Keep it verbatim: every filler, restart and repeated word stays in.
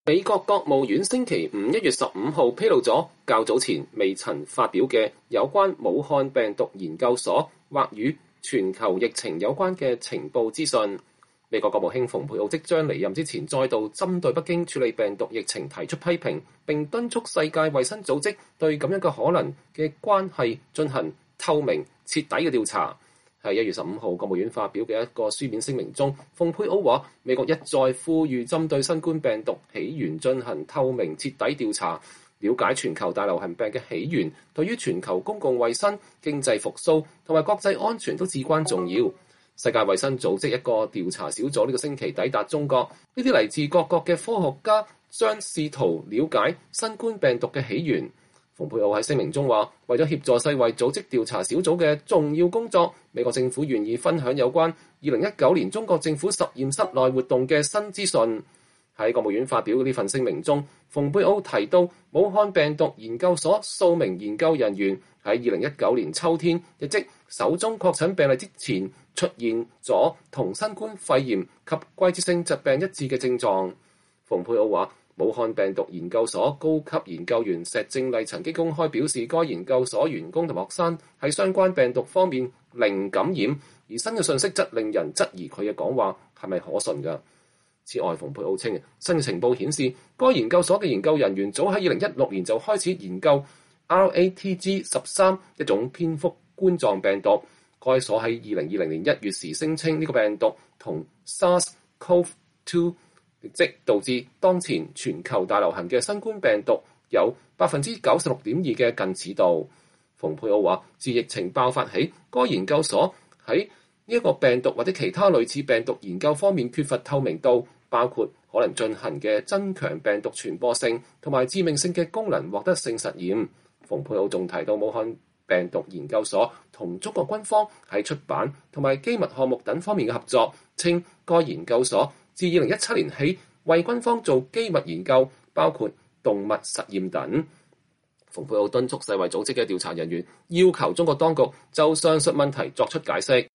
美國國務院星期五一月十五號披露咗較早前未曾發表嘅有關武漢病毒研究所或與全球疫情有關嘅情報資訊。美國國務卿蓬佩奧即將離任之前，再度針對北京處理病毒疫情提出批評，並敦促世界衛生組織對咁樣嘅可能嘅關係進行透明徹底嘅調查。喺一月十五號國務院發表嘅一個書面聲明中，蓬佩奧話美國一再呼籲針對新冠病毒起源進行透明徹底調查，了解全球大流行病嘅起源，對於全球公共衛生、經濟復甦同埋國際安全都至關重要。世界衛生組織一個調查小組呢個星期抵達中國，呢啲嚟自各國嘅科學家將試圖了解新冠病毒嘅起源。蓬佩奧喺聲明中話，為咗協助世衛組織調查小組嘅重要工作，美國政府願意分享有關二零一九年中國政府實驗室內活動嘅新資訊。喺國務院發表嘅呢份聲明中，蓬佩奧提到武漢病毒研究所數名研究人員喺二零一九年秋天，亦即首宗確診病例之前，出現咗同新冠肺炎及季節性疾病一致嘅症狀。蓬佩奧話，武漢病毒研究所高級研究員石正麗曾經公開表示，該研究所員工同學生喺相關病毒方面零感染，而新嘅信息則令人質疑佢嘅講話係咪可信㗎。此外，蓬佩奧稱，新嘅情報顯示，該研究所嘅研究人員早喺二零一六年就開始研究 R A T G 十三一種蝙蝠冠狀病毒。該所喺二零二零年一月時聲稱呢個病毒同 SARS-CoV 二即導致當前全球大流行嘅新冠病毒有百分之九十六點二嘅近似度。蓬佩奧話，自疫情爆發起，該研究所喺呢一個病毒或者其他類似病毒研究方面缺乏透明度，包括可能進行嘅增強病毒傳播性同埋致命性嘅功能獲得性實驗。蓬佩奧仲提到武漢病毒研究所同中國軍方喺出版同埋機密項目等方面嘅合作，稱該研究所自二零一七年起為軍方做機密研究，包括動物實驗等。蓬佩奧敦促世衛組織嘅調查人員要求中國當局就上述問題作出解釋。